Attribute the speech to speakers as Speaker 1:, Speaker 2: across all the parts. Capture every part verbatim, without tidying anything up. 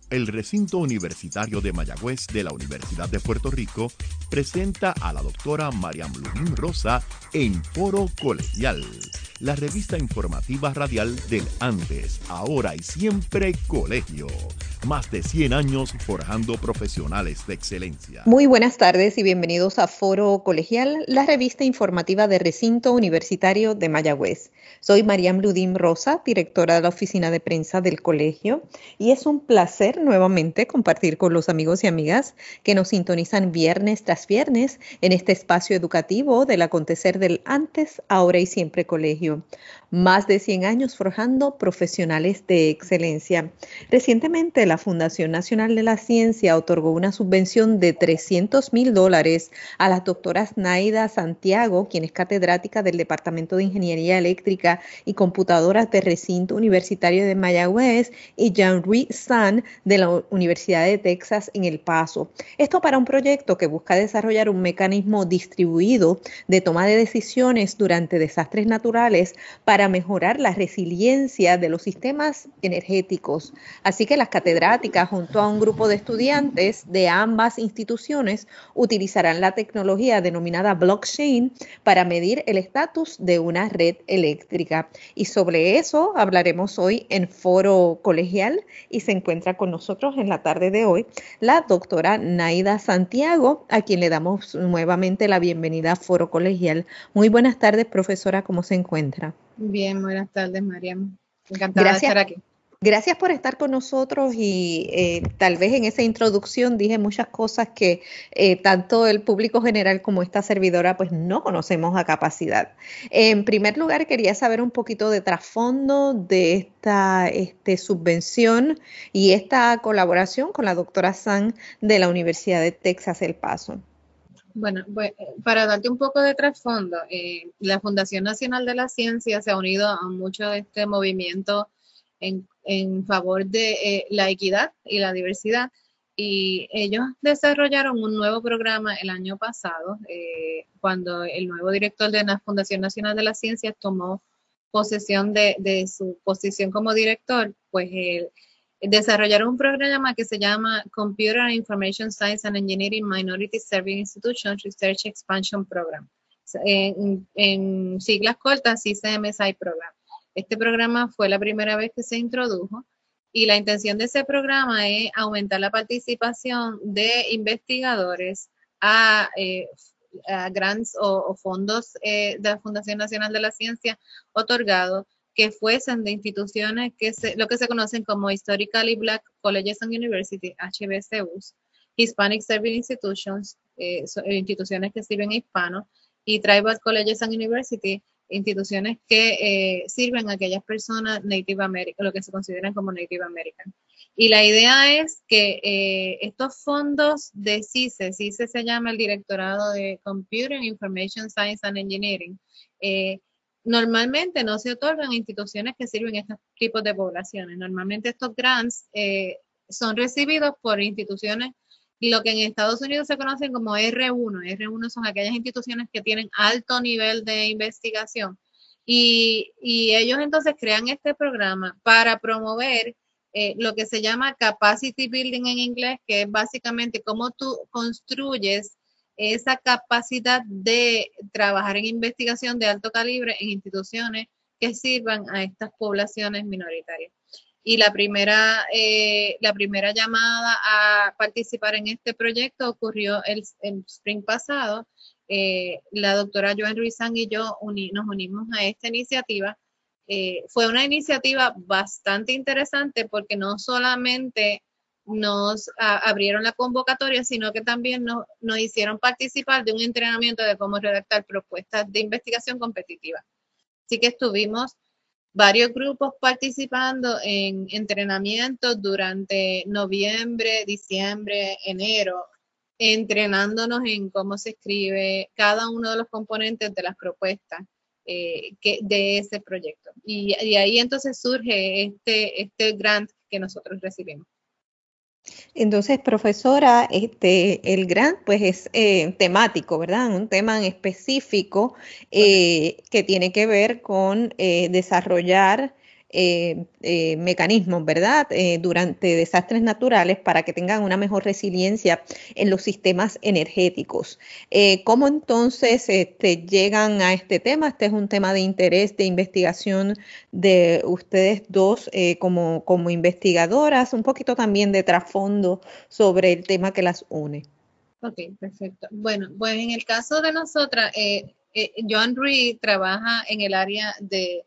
Speaker 1: El recinto universitario de Mayagüez de la Universidad de Puerto Rico presenta a la doctora Mariam Ludín Rosa en Foro Colegial, la revista informativa radial del antes, ahora y siempre colegio. Más de cien años forjando profesionales de excelencia.
Speaker 2: Muy buenas tardes y bienvenidos a Foro Colegial, la revista informativa del Recinto Universitario de Mayagüez. Soy Mariam Ludín Rosa, directora de la oficina de prensa del colegio, y es un placer nuevamente compartir con los amigos y amigas que nos sintonizan viernes tras viernes en este espacio educativo del acontecer del antes, ahora y siempre colegio. Más de cien años forjando profesionales de excelencia. Recientemente, la Fundación Nacional de la Ciencia otorgó una subvención de trescientos mil dólares a las doctoras Naida Santiago, quien es catedrática del Departamento de Ingeniería Eléctrica y Computadoras del Recinto Universitario de Mayagüez, y Jean-Louis San de la Universidad de Texas en El Paso. Esto para un proyecto que busca desarrollar un mecanismo distribuido de toma de decisiones durante desastres naturales para mejorar la resiliencia de los sistemas energéticos. Así que las catedráticas, junto a un grupo de estudiantes de ambas instituciones, utilizarán la tecnología denominada blockchain para medir el estatus de una red eléctrica. Y sobre eso hablaremos hoy en Foro Colegial, y se encuentra con nosotros en la tarde de hoy la doctora Naida Santiago, a quien le damos nuevamente la bienvenida a Foro Colegial. Muy buenas tardes, profesora, ¿cómo se encuentra?
Speaker 3: Bien, buenas tardes, Mariam. Encantada
Speaker 2: Gracias.
Speaker 3: de estar aquí.
Speaker 2: Gracias por estar con nosotros y eh, tal vez en esa introducción dije muchas cosas que eh, tanto el público general como esta servidora pues no conocemos a capacidad. En primer lugar, quería saber un poquito de trasfondo de esta este, subvención y esta colaboración con la doctora San de la Universidad de Texas El Paso.
Speaker 3: Bueno, pues, para darte un poco de trasfondo, eh, la Fundación Nacional de la Ciencia se ha unido a mucho de este movimiento en, en favor de eh, la equidad y la diversidad, y ellos desarrollaron un nuevo programa el año pasado, eh, cuando el nuevo director de la Fundación Nacional de la Ciencia tomó posesión de, de su posición como director. Pues el desarrollaron un programa que se llama Computer Information Science and Engineering Minority Serving Institutions Research Expansion Program. En, en siglas cortas, C C M S I Program. Este programa fue la primera vez que se introdujo, y la intención de ese programa es aumentar la participación de investigadores a, eh, a grants o, o fondos eh, de la Fundación Nacional de la Ciencia otorgados, que fuesen de instituciones que se, lo que se conocen como Historically Black Colleges and University, H B C Us, Hispanic Serving Institutions, eh, so, instituciones que sirven a hispanos, y Tribal Colleges and University, instituciones que eh, sirven a aquellas personas Native American, lo que se consideran como Native American. Y la idea es que eh, estos fondos de C I S E, C I S E se llama el Directorado de Computer Information Science and Engineering, eh, normalmente no se otorgan a instituciones que sirven a estos tipos de poblaciones. Normalmente estos grants eh, son recibidos por instituciones, lo que en Estados Unidos se conocen como R uno. R uno son aquellas instituciones que tienen alto nivel de investigación, y, y ellos entonces crean este programa para promover eh, lo que se llama capacity building en inglés, que es básicamente cómo tú construyes esa capacidad de trabajar en investigación de alto calibre en instituciones que sirvan a estas poblaciones minoritarias. Y la primera, eh, la primera llamada a participar en este proyecto ocurrió el, el spring pasado. Eh, la doctora Joan Ruizán y yo uni, nos unimos a esta iniciativa. Eh, fue una iniciativa bastante interesante porque no solamente nos a, abrieron la convocatoria, sino que también nos, nos hicieron participar de un entrenamiento de cómo redactar propuestas de investigación competitiva. Así que estuvimos varios grupos participando en entrenamientos durante noviembre, diciembre, enero, entrenándonos en cómo se escribe cada uno de los componentes de las propuestas eh, que, de ese proyecto. Y, y ahí entonces surge este, este grant que nosotros recibimos.
Speaker 2: Entonces, profesora, este, el grant pues es eh, temático, ¿verdad? Un tema en específico eh, que tiene que ver con eh, desarrollar eh, eh, mecanismos, ¿verdad? Eh, durante desastres naturales para que tengan una mejor resiliencia en los sistemas energéticos. Eh, ¿Cómo entonces este, llegan a este tema? Este es un tema de interés, de investigación de ustedes dos eh, como, como investigadoras, un poquito también de trasfondo sobre el tema que las une.
Speaker 3: Ok, perfecto. Bueno, pues en el caso de nosotras, eh, eh, Joan Ruiz trabaja en el área de,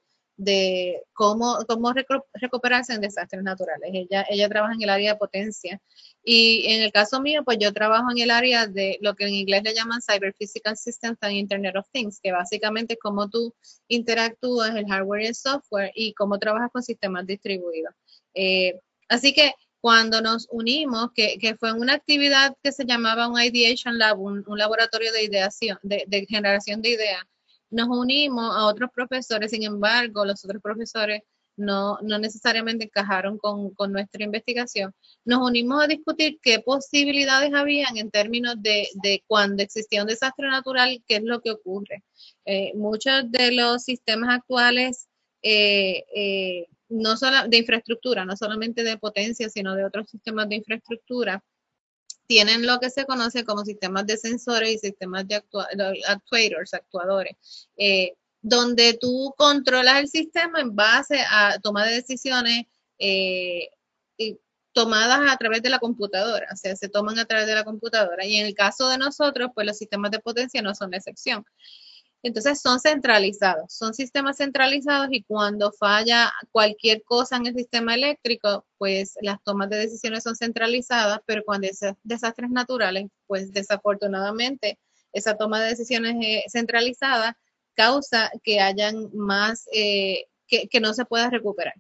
Speaker 3: de cómo, cómo recu recuperarse en desastres naturales. Ella, ella trabaja en el área de potencia. Y en el caso mío, pues yo trabajo en el área de lo que en inglés le llaman Cyber Physical Systems and Internet of Things, que básicamente es cómo tú interactúas el hardware y el software y cómo trabajas con sistemas distribuidos. Eh, así que cuando nos unimos, que, que fue una actividad que se llamaba un Ideation Lab, un, un laboratorio de ideación, de, de generación de ideas, nos unimos a otros profesores, sin embargo, los otros profesores no, no necesariamente encajaron con, con nuestra investigación. Nos unimos a discutir qué posibilidades habían en términos de, de cuando existía un desastre natural, qué es lo que ocurre. Eh, muchos de los sistemas actuales eh, eh, no solo de infraestructura, no solamente de potencia, sino de otros sistemas de infraestructura, tienen lo que se conoce como sistemas de sensores y sistemas de actua actuators, actuadores, eh, donde tú controlas el sistema en base a toma de decisiones eh, y tomadas a través de la computadora, o sea, se toman a través de la computadora. Y en el caso de nosotros, pues los sistemas de potencia no son la excepción. Entonces son centralizados, son sistemas centralizados y cuando falla cualquier cosa en el sistema eléctrico, pues las tomas de decisiones son centralizadas, pero cuando hay desastres naturales, pues desafortunadamente esa toma de decisiones eh, centralizada causa que hayan más, eh, que, que no se pueda recuperar.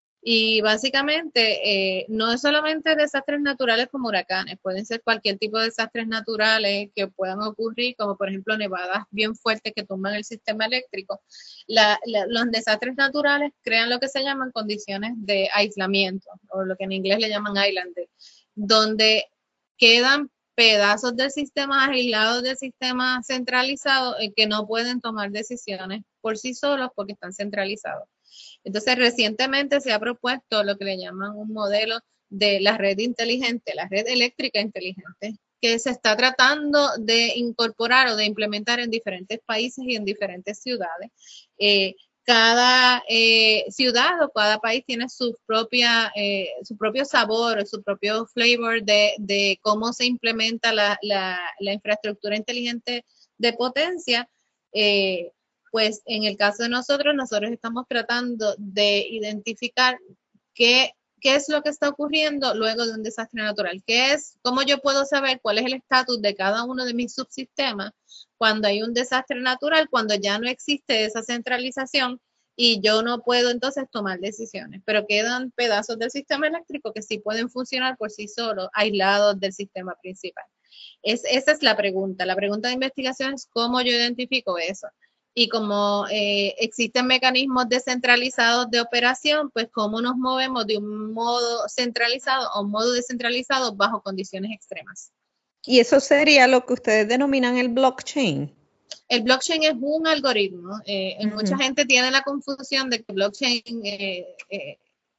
Speaker 3: Y básicamente eh, no es solamente desastres naturales como huracanes, pueden ser cualquier tipo de desastres naturales que puedan ocurrir, como por ejemplo nevadas bien fuertes que tumban el sistema eléctrico. La, la, los desastres naturales crean lo que se llaman condiciones de aislamiento, o lo que en inglés le llaman islanding, donde quedan pedazos del sistema aislados del sistema centralizado eh, que no pueden tomar decisiones por sí solos porque están centralizados. Entonces, recientemente se ha propuesto lo que le llaman un modelo de la red inteligente, la red eléctrica inteligente, que se está tratando de incorporar o de implementar en diferentes países y en diferentes ciudades. Eh, cada eh, ciudad o cada país tiene su propia, eh, su propio sabor, su propio flavor de, de cómo se implementa la, la, la infraestructura inteligente de potencia. Eh, Pues en el caso de nosotros, nosotros estamos tratando de identificar qué, qué es lo que está ocurriendo luego de un desastre natural. ¿Qué es? ¿Cómo yo puedo saber cuál es el estatus de cada uno de mis subsistemas cuando hay un desastre natural, cuando ya no existe esa centralización y yo no puedo entonces tomar decisiones? Pero quedan pedazos del sistema eléctrico que sí pueden funcionar por sí solos, aislados del sistema principal. Es, esa es la pregunta. La pregunta de investigación es cómo yo identifico eso. Y como eh, existen mecanismos descentralizados de operación, pues cómo nos movemos de un modo centralizado a un modo descentralizado bajo condiciones extremas.
Speaker 2: ¿Y eso sería lo que ustedes denominan el blockchain?
Speaker 3: El blockchain es un algoritmo. Eh, uh-huh. Mucha gente tiene la confusión de que blockchain eh, eh,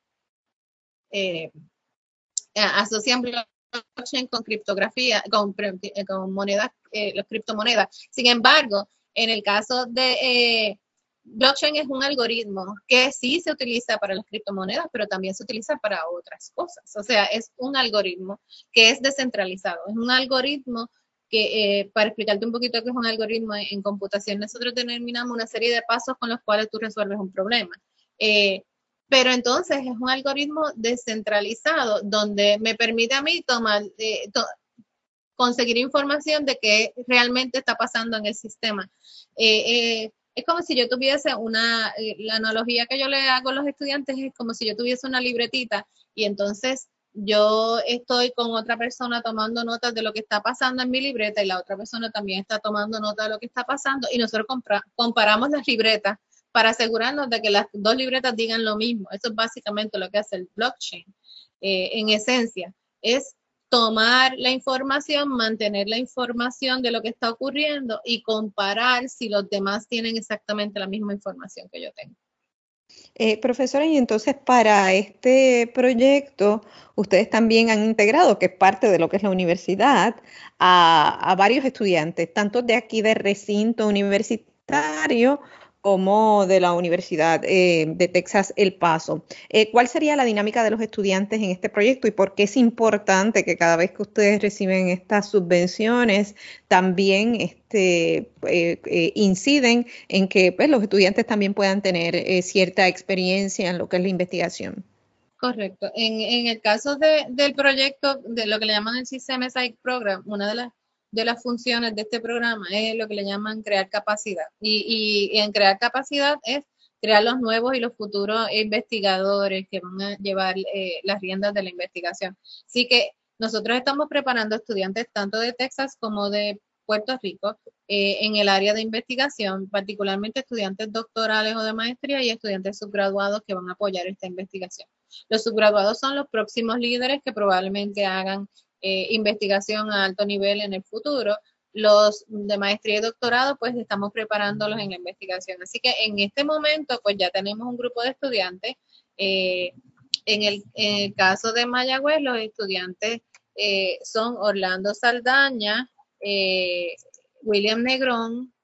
Speaker 3: eh, asocian blockchain con criptografía, con, con monedas, eh, las criptomonedas. Sin embargo, en el caso de eh, blockchain es un algoritmo que sí se utiliza para las criptomonedas, pero también se utiliza para otras cosas. O sea, es un algoritmo que es descentralizado. Es un algoritmo que, eh, para explicarte un poquito qué es un algoritmo en, en computación, nosotros determinamos una serie de pasos con los cuales tú resuelves un problema. Eh, pero entonces es un algoritmo descentralizado donde me permite a mí tomar, eh, to conseguir información de qué realmente está pasando en el sistema. Eh, eh, es como si yo tuviese una, eh, la analogía que yo le hago a los estudiantes es como si yo tuviese una libretita y entonces yo estoy con otra persona tomando notas de lo que está pasando en mi libreta y la otra persona también está tomando nota de lo que está pasando y nosotros comparamos las libretas para asegurarnos de que las dos libretas digan lo mismo. Eso es básicamente lo que hace el blockchain. Eh, en esencia, es tomar la información, mantener la información de lo que está ocurriendo y comparar si los demás tienen exactamente la misma información que yo tengo.
Speaker 2: Eh, profesora, y entonces para este proyecto, ustedes también han integrado, que es parte de lo que es la universidad, a, a varios estudiantes, tanto de aquí del recinto universitario como de la Universidad eh, de Texas El Paso. Eh, ¿cuál sería la dinámica de los estudiantes en este proyecto y por qué es importante que cada vez que ustedes reciben estas subvenciones también este, eh, eh, inciden en que pues, los estudiantes también puedan tener eh, cierta experiencia en lo que es la investigación?
Speaker 3: Correcto. En, en el caso de, del proyecto, de lo que le llaman el C S M S I Program, una de las, de las funciones de este programa es lo que le llaman crear capacidad. Y, y, y en crear capacidad es crear los nuevos y los futuros investigadores que van a llevar eh, las riendas de la investigación. Así que nosotros estamos preparando estudiantes tanto de Texas como de Puerto Rico eh, en el área de investigación, particularmente estudiantes doctorales o de maestría y estudiantes subgraduados que van a apoyar esta investigación. Los subgraduados son los próximos líderes que probablemente hagan eh, investigación a alto nivel en el futuro. Los de maestría y doctorado, pues estamos preparándolos en la investigación. Así que en este momento, pues ya tenemos un grupo de estudiantes. Eh, en, el, en el caso de Mayagüez, los estudiantes eh, son Orlando Saldaña, eh, William Negrón,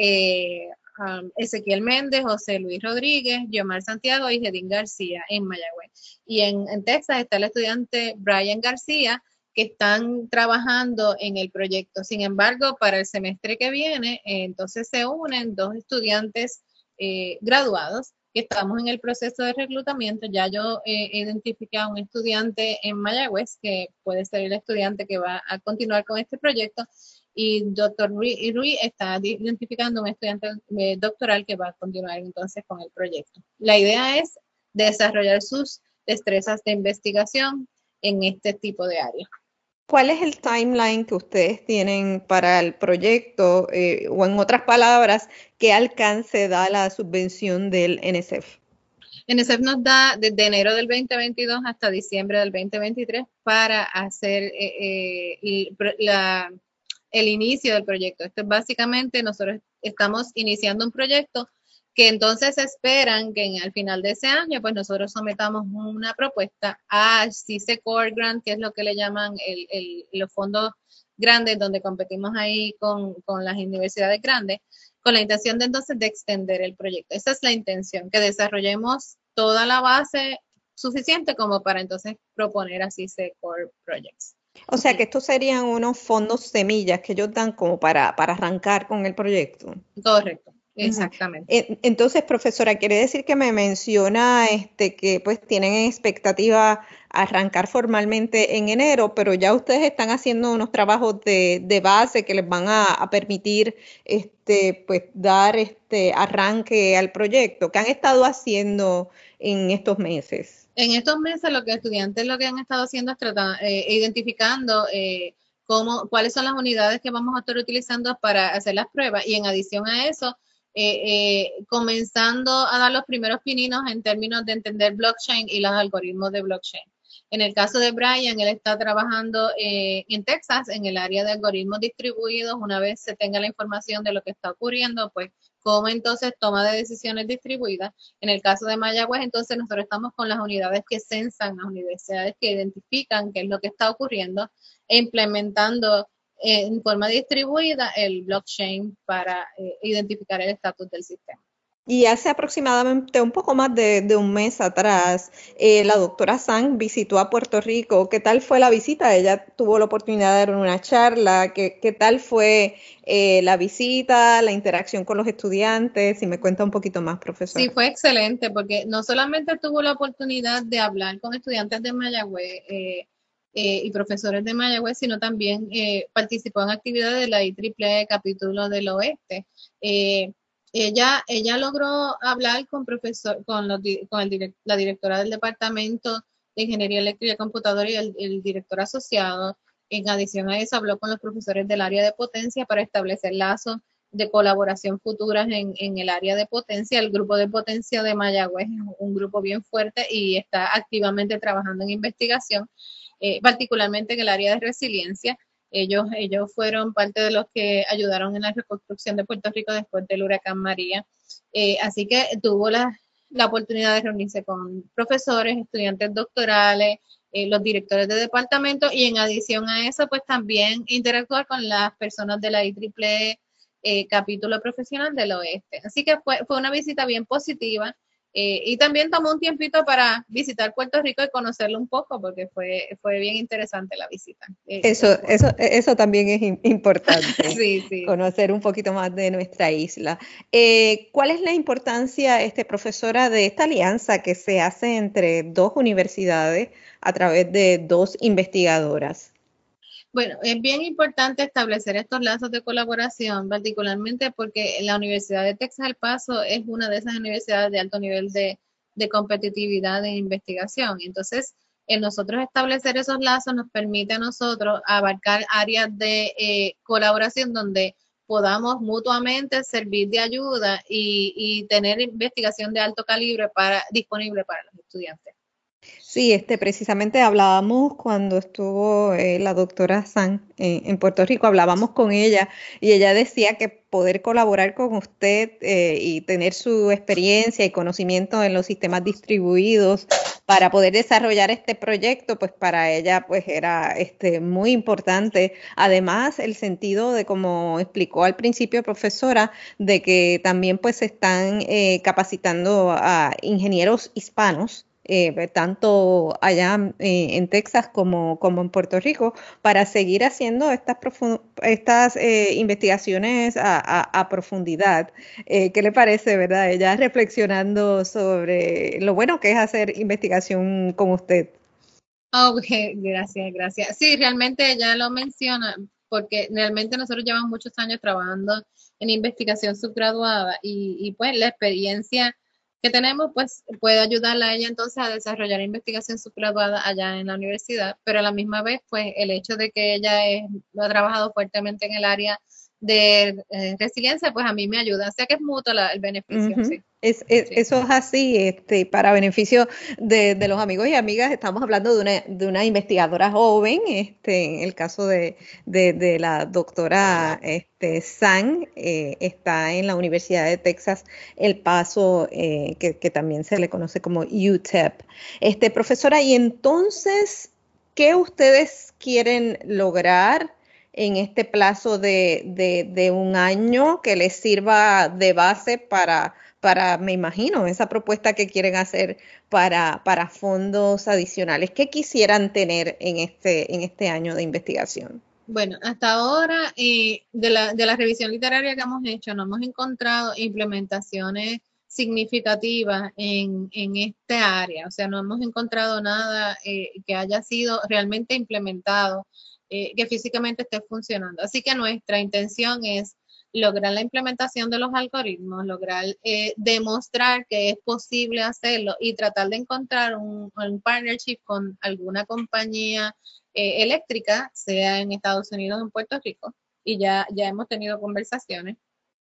Speaker 3: eh, um, Ezequiel Méndez, José Luis Rodríguez, Yomar Santiago y Jedín García en Mayagüez. Y en, en Texas está el estudiante Brian García, que están trabajando en el proyecto. Sin embargo, para el semestre que viene, eh, entonces se unen dos estudiantes eh, graduados que estamos en el proceso de reclutamiento. Ya yo eh, he identificado a un estudiante en Mayagüez que puede ser el estudiante que va a continuar con este proyecto. Y doctor Ruiz, Ruiz está identificando un estudiante eh, doctoral que va a continuar entonces con el proyecto. La idea es desarrollar sus destrezas de investigación en este tipo de áreas.
Speaker 2: ¿Cuál es el timeline que ustedes tienen para el proyecto? Eh, o en otras palabras, ¿qué alcance da la subvención del N S F?
Speaker 3: N S F nos da desde enero del veinte veintidós hasta diciembre del veinte veintitrés para hacer eh, eh, la, el inicio del proyecto. Esto es básicamente, nosotros estamos iniciando un proyecto que entonces esperan que en, al final de ese año, pues nosotros sometamos una propuesta a C I S E Core Grant, que es lo que le llaman el, el, los fondos grandes, donde competimos ahí con, con las universidades grandes, con la intención de entonces de extender el proyecto. Esa es la intención, que desarrollemos toda la base suficiente como para entonces proponer a C I S E Core Projects.
Speaker 2: O sea que estos serían unos fondos semillas que ellos dan como para, para arrancar con el proyecto.
Speaker 3: Correcto. Exactamente.
Speaker 2: Entonces, profesora, quiere decir que me menciona este, que pues tienen expectativa arrancar formalmente en enero, pero ya ustedes están haciendo unos trabajos de, de base que les van a, a permitir este, pues, dar este arranque al proyecto. ¿Qué han estado haciendo en estos meses?
Speaker 3: En estos meses, lo que estudiantes lo que han estado haciendo es tratar, eh, identificando eh, cómo, cuáles son las unidades que vamos a estar utilizando para hacer las pruebas, y en adición a eso, Eh, eh, comenzando a dar los primeros pininos en términos de entender blockchain y los algoritmos de blockchain. En el caso de Brian, él está trabajando eh, en Texas en el área de algoritmos distribuidos. Una vez se tenga la información de lo que está ocurriendo, pues cómo entonces toma de decisiones distribuidas. En el caso de Mayagüez, entonces nosotros estamos con las unidades que censan, las universidades que identifican qué es lo que está ocurriendo e implementando en forma distribuida el blockchain para eh, identificar el estatus del sistema.
Speaker 2: Y hace aproximadamente un poco más de, de un mes atrás, eh, la doctora Sang visitó a Puerto Rico. ¿Qué tal fue la visita? Ella tuvo la oportunidad de dar una charla. ¿Qué, qué tal fue eh, la visita, la interacción con los estudiantes? Si me cuenta un poquito más, profesora.
Speaker 3: Sí, fue excelente porque no solamente tuvo la oportunidad de hablar con estudiantes de Mayagüez, eh, Eh, y profesores de Mayagüez, sino también eh, participó en actividades de la I triple E capítulo del oeste. Eh, ella, ella logró hablar con, profesor, con, los, con el direct, la directora del Departamento de Ingeniería Eléctrica y Computadora y el, el director asociado. En adición a eso, habló con los profesores del área de potencia para establecer lazos de colaboración futuras en, en el área de potencia. El grupo de potencia de Mayagüez es un grupo bien fuerte y está activamente trabajando en investigación. Eh, particularmente en el área de resiliencia. Ellos, ellos fueron parte de los que ayudaron en la reconstrucción de Puerto Rico después del huracán María. Eh, así que tuvo la, la oportunidad de reunirse con profesores, estudiantes doctorales, eh, los directores de departamento y en adición a eso, pues también interactuar con las personas de la I triple E eh, capítulo profesional del oeste. Así que fue, fue una visita bien positiva. Eh, y también tomó un tiempito para visitar Puerto Rico y conocerlo un poco, porque fue, fue bien interesante la visita. Eh,
Speaker 2: eso, eso, eso también es importante,
Speaker 3: sí, sí.
Speaker 2: Conocer un poquito más de nuestra isla. Eh, ¿Cuál es la importancia, este, profesora, de esta alianza que se hace entre dos universidades a través de dos investigadoras?
Speaker 3: Bueno, es bien importante establecer estos lazos de colaboración, particularmente porque la Universidad de Texas El Paso es una de esas universidades de alto nivel de, de competitividad de investigación. Entonces, en nosotros establecer esos lazos nos permite a nosotros abarcar áreas de eh, colaboración donde podamos mutuamente servir de ayuda y, y tener investigación de alto calibre para, disponible para los estudiantes.
Speaker 2: Sí, este, precisamente hablábamos cuando estuvo eh, la doctora San eh, en Puerto Rico, hablábamos con ella y ella decía que poder colaborar con usted eh, y tener su experiencia y conocimiento en los sistemas distribuidos para poder desarrollar este proyecto, pues para ella pues era este, muy importante. Además, el sentido de, como explicó al principio, profesora, de que también pues se están eh, capacitando a ingenieros hispanos, Eh, tanto allá eh, en Texas como, como en Puerto Rico, para seguir haciendo estas, estas eh, investigaciones a, a, a profundidad. Eh, ¿Qué le parece, verdad? Ella reflexionando sobre lo bueno que es hacer investigación con usted.
Speaker 3: Ok, gracias, gracias. Sí, realmente ella lo menciona, porque realmente nosotros llevamos muchos años trabajando en investigación subgraduada y, y pues la experiencia que tenemos pues puede ayudarla a ella entonces a desarrollar investigación subgraduada allá en la universidad, pero a la misma vez pues el hecho de que ella es, lo ha trabajado fuertemente en el área de eh, resiliencia, pues a mí me ayuda, o sea que es mutuo la, el beneficio,
Speaker 2: Uh-huh.
Speaker 3: sí.
Speaker 2: Es, es,
Speaker 3: Sí.
Speaker 2: Eso es así, este, para beneficio de, de los amigos y amigas. Estamos hablando de una, de una investigadora joven, este, en el caso de, de, de la doctora este, San, eh, está en la Universidad de Texas El Paso, eh, que, que también se le conoce como U T E P. Este, profesora, y entonces, ¿qué ustedes quieren lograr en este plazo de, de, de un año que les sirva de base para, para, me imagino, esa propuesta que quieren hacer para, para fondos adicionales? ¿Qué quisieran tener en este, en este año de investigación?
Speaker 3: Bueno, hasta ahora eh, de, la, de la revisión literaria que hemos hecho, no hemos encontrado implementaciones significativas en, en este área, o sea, no hemos encontrado nada eh, que haya sido realmente implementado, eh, que físicamente esté funcionando. Así que nuestra intención es lograr la implementación de los algoritmos, lograr eh, demostrar que es posible hacerlo y tratar de encontrar un, un partnership con alguna compañía eh, eléctrica, sea en Estados Unidos o en Puerto Rico, y ya, ya hemos tenido conversaciones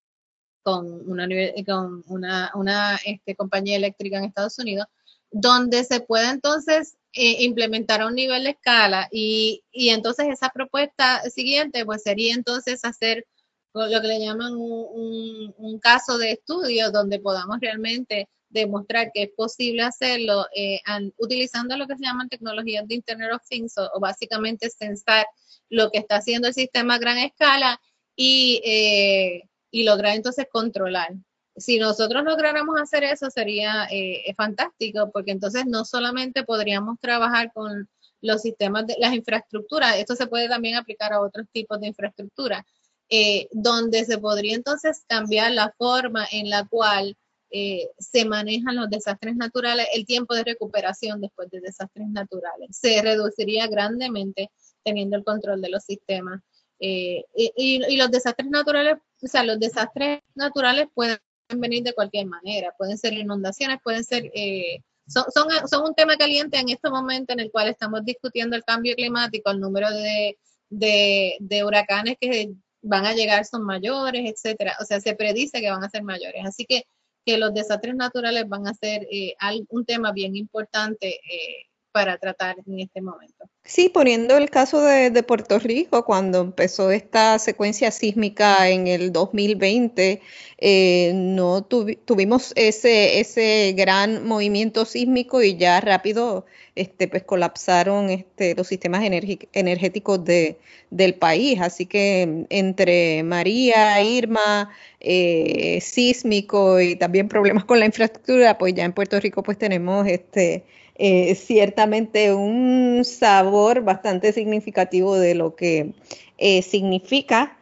Speaker 3: con una, con una, una este, compañía eléctrica en Estados Unidos, donde se pueda entonces eh, implementar a un nivel de escala y, y entonces esa propuesta siguiente pues sería entonces hacer lo que le llaman un, un, un caso de estudio donde podamos realmente demostrar que es posible hacerlo eh, and, utilizando lo que se llaman tecnologías de Internet of Things o, o básicamente sensar lo que está haciendo el sistema a gran escala y eh, y lograr entonces controlar. Si nosotros lográramos hacer eso sería eh, fantástico, porque entonces no solamente podríamos trabajar con los sistemas de las infraestructuras, esto se puede también aplicar a otros tipos de infraestructura, eh, donde se podría entonces cambiar la forma en la cual eh, se manejan los desastres naturales, el tiempo de recuperación después de desastres naturales. Se reduciría grandemente teniendo el control de los sistemas. Eh, y, y, los desastres naturales, o sea, los desastres naturales pueden venir de cualquier manera, pueden ser inundaciones, pueden ser, eh, son, son, son un tema caliente en este momento en el cual estamos discutiendo el cambio climático, el número de, de, de huracanes que van a llegar son mayores, etcétera, o sea, se predice que van a ser mayores, así que, que los desastres naturales van a ser eh, un tema bien importante eh, para tratar en este momento.
Speaker 2: Sí, poniendo el caso de, de Puerto Rico, cuando empezó esta secuencia sísmica en el dos mil veinte, eh, no tuvi- tuvimos ese, ese gran movimiento sísmico y ya rápido este, pues colapsaron este, los sistemas energi- energéticos de, del país. Así que entre María, Irma, eh, sísmico y también problemas con la infraestructura, pues ya en Puerto Rico pues tenemos este eh, ciertamente un sabor bastante significativo de lo que eh, significa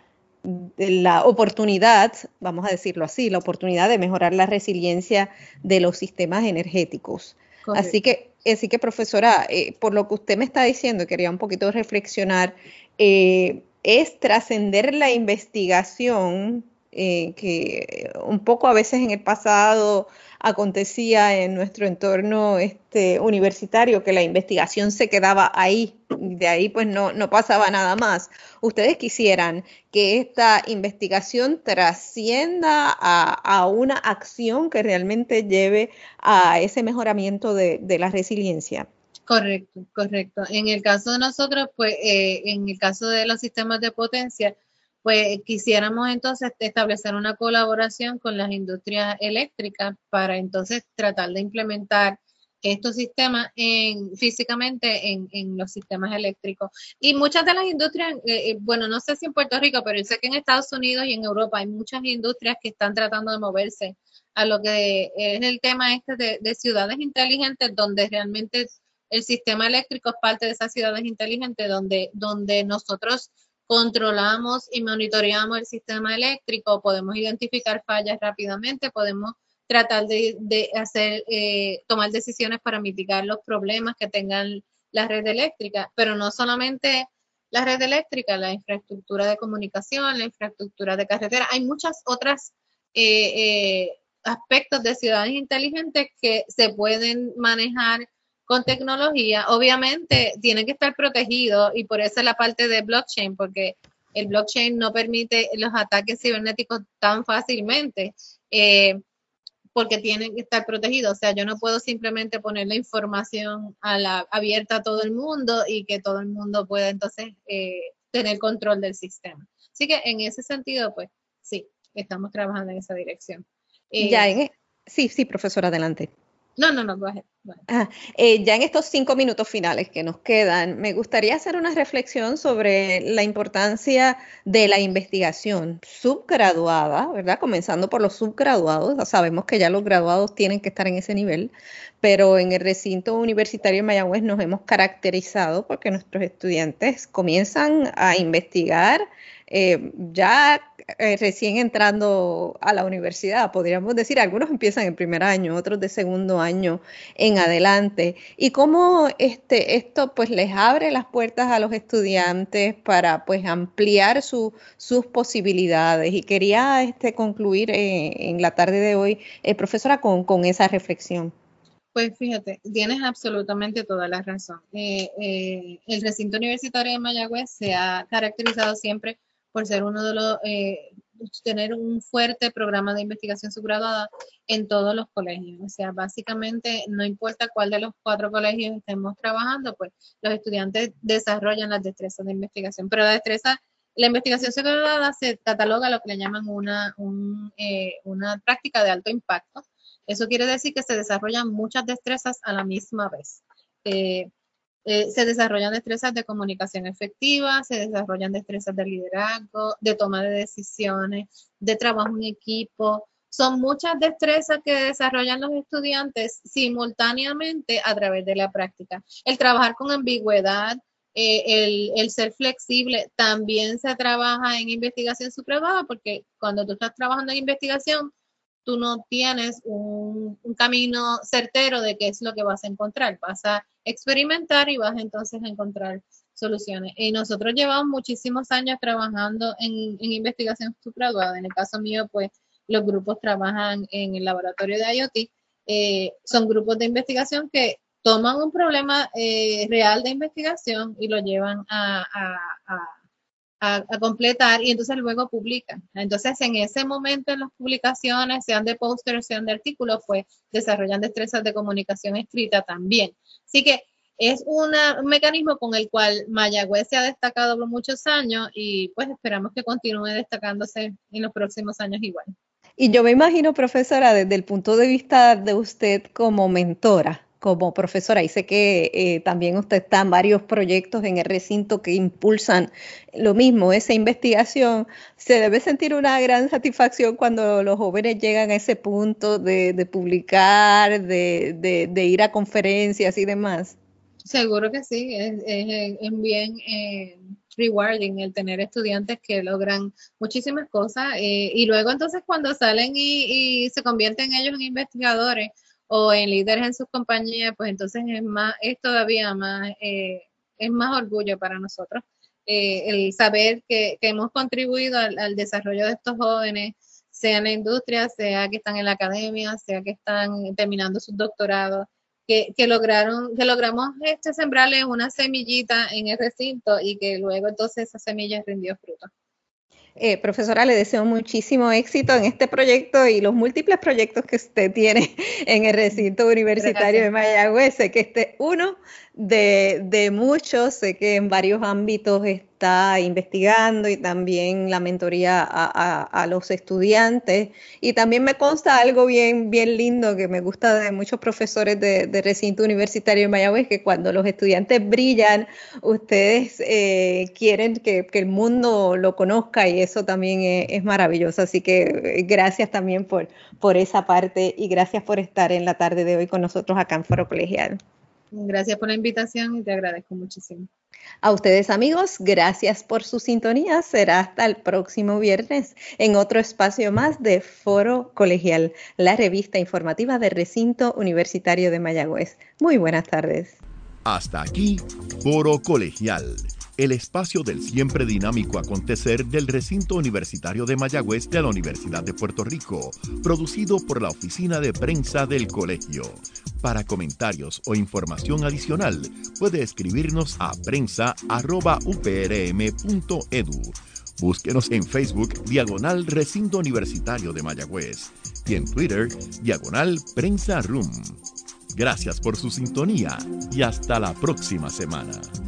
Speaker 2: la oportunidad, vamos a decirlo así, la oportunidad de mejorar la resiliencia de los sistemas energéticos.
Speaker 3: Correcto.
Speaker 2: Así que, así que profesora, eh, por lo que usted me está diciendo, quería un poquito reflexionar, eh, es trascender la investigación eh, que un poco a veces en el pasado acontecía en nuestro entorno este, universitario, que la investigación se quedaba ahí, de ahí pues no, no pasaba nada más. ¿Ustedes quisieran que esta investigación trascienda a, a una acción que realmente lleve a ese mejoramiento de, de la resiliencia?
Speaker 3: Correcto, correcto. En el caso de nosotros, pues, eh, en el caso de los sistemas de potencia, pues quisiéramos entonces establecer una colaboración con las industrias eléctricas para entonces tratar de implementar estos sistemas en, físicamente en, en los sistemas eléctricos. Y muchas de las industrias, eh, bueno, no sé si en Puerto Rico, pero yo sé que en Estados Unidos y en Europa hay muchas industrias que están tratando de moverse a lo que es el tema este de, de ciudades inteligentes, donde realmente el sistema eléctrico es parte de esas ciudades inteligentes donde, donde nosotros controlamos y monitoreamos el sistema eléctrico, podemos identificar fallas rápidamente, podemos tratar de, de hacer, eh, tomar decisiones para mitigar los problemas que tengan la red eléctrica, pero no solamente la red eléctrica, la infraestructura de comunicación, la infraestructura de carretera, hay muchas otras eh, eh, aspectos de ciudades inteligentes que se pueden manejar con tecnología. Obviamente tiene que estar protegido y por eso es la parte de blockchain, porque el blockchain no permite los ataques cibernéticos tan fácilmente, eh, porque tienen que estar protegidos. O sea, yo no puedo simplemente poner la información a la, abierta a todo el mundo y que todo el mundo pueda entonces eh, tener control del sistema. Así que en ese sentido, pues sí, estamos trabajando en esa dirección. Eh,
Speaker 2: Ya en, sí, sí, profesora, adelante.
Speaker 3: no, no, no, go ahead, go ahead.
Speaker 2: Ah, eh, ya en estos cinco minutos finales que nos quedan, me gustaría hacer una reflexión sobre la importancia de la investigación subgraduada, ¿verdad? Comenzando por los subgraduados. Sabemos que ya los graduados tienen que estar en ese nivel, pero en el recinto universitario de Mayagüez nos hemos caracterizado porque nuestros estudiantes comienzan a investigar eh, ya eh, recién entrando a la universidad, podríamos decir, algunos empiezan en primer año, otros de segundo año en adelante, y cómo este, esto pues les abre las puertas a los estudiantes para pues ampliar su, sus posibilidades. Y quería este, concluir eh, en la tarde de hoy, eh, profesora, con, con esa reflexión.
Speaker 3: Pues fíjate, tienes absolutamente toda la razón. Eh, eh, el recinto universitario de Mayagüez se ha caracterizado siempre por ser uno de los, eh, tener un fuerte programa de investigación subgraduada en todos los colegios. O sea, básicamente no importa cuál de los cuatro colegios estemos trabajando, pues los estudiantes desarrollan las destrezas de investigación. Pero la destreza, la investigación subgraduada se cataloga lo que le llaman una, un, eh, una práctica de alto impacto. Eso quiere decir que se desarrollan muchas destrezas a la misma vez. Eh, eh, se desarrollan destrezas de comunicación efectiva, se desarrollan destrezas de liderazgo, de toma de decisiones, de trabajo en equipo. Son muchas destrezas que desarrollan los estudiantes simultáneamente a través de la práctica. El trabajar con ambigüedad, eh, el, el ser flexible, también se trabaja en investigación subgraduada, porque cuando tú estás trabajando en investigación, tú no tienes un, un, camino certero de qué es lo que vas a encontrar. Vas a experimentar y vas entonces a encontrar soluciones. Y nosotros llevamos muchísimos años trabajando en, en investigación subgraduada. En el caso mío, pues los grupos trabajan en el laboratorio de I O T. Eh, son grupos de investigación que toman un problema eh, real de investigación y lo llevan a, a, a A, a completar y entonces luego publican. Entonces, en ese momento en las publicaciones, sean de póster, sean de artículos, pues desarrollan destrezas de comunicación escrita también. Así que es una, un mecanismo con el cual Mayagüez se ha destacado por muchos años y pues esperamos que continúe destacándose en los próximos años igual.
Speaker 2: Y yo me imagino, profesora, desde el punto de vista de usted como mentora, como profesora, y sé que eh, también usted está en varios proyectos en el recinto que impulsan lo mismo, esa investigación, se debe sentir una gran satisfacción cuando los jóvenes llegan a ese punto de, de publicar, de, de, de ir a conferencias y demás.
Speaker 3: Seguro que sí, es, es, es bien eh, rewarding el tener estudiantes que logran muchísimas cosas eh, y luego entonces cuando salen y, y se convierten ellos en investigadores o en líderes en sus compañías, pues entonces es más, es todavía más, eh, es más orgullo para nosotros eh, el saber que, que hemos contribuido al, al desarrollo de estos jóvenes, sea en la industria, sea que están en la academia, sea que están terminando sus doctorados. Que, que lograron, que logramos este, sembrarle una semillita en el recinto y que luego entonces esa semilla rindió fruto.
Speaker 2: Eh, profesora, le deseo muchísimo éxito en este proyecto y los múltiples proyectos que usted tiene en el recinto universitario Gracias. de Mayagüez. Sé que este es uno de, de muchos, sé que en varios ámbitos está investigando y también la mentoría a, a, a los estudiantes. Y también me consta algo bien, bien lindo que me gusta de muchos profesores de, de recinto universitario de Mayagüez, que cuando los estudiantes brillan, ustedes eh, quieren que, que el mundo lo conozca y eso también es, es maravilloso. Así que gracias también por, por esa parte y gracias por estar en la tarde de hoy con nosotros acá en Foro Colegial.
Speaker 3: Gracias por la invitación y te agradezco muchísimo.
Speaker 2: A ustedes, amigos, gracias por su sintonía. Será hasta el próximo viernes en otro espacio más de Foro Colegial, la revista informativa del Recinto Universitario de Mayagüez. Muy buenas tardes.
Speaker 1: Hasta aquí, Foro Colegial, el espacio del siempre dinámico acontecer del Recinto Universitario de Mayagüez de la Universidad de Puerto Rico, producido por la Oficina de Prensa del Colegio. Para comentarios o información adicional, puede escribirnos a prensa arroba u p r m punto e d u. Búsquenos en Facebook, diagonal Recinto Universitario de Mayagüez, y en Twitter, diagonal Prensa Room. Gracias por su sintonía y hasta la próxima semana.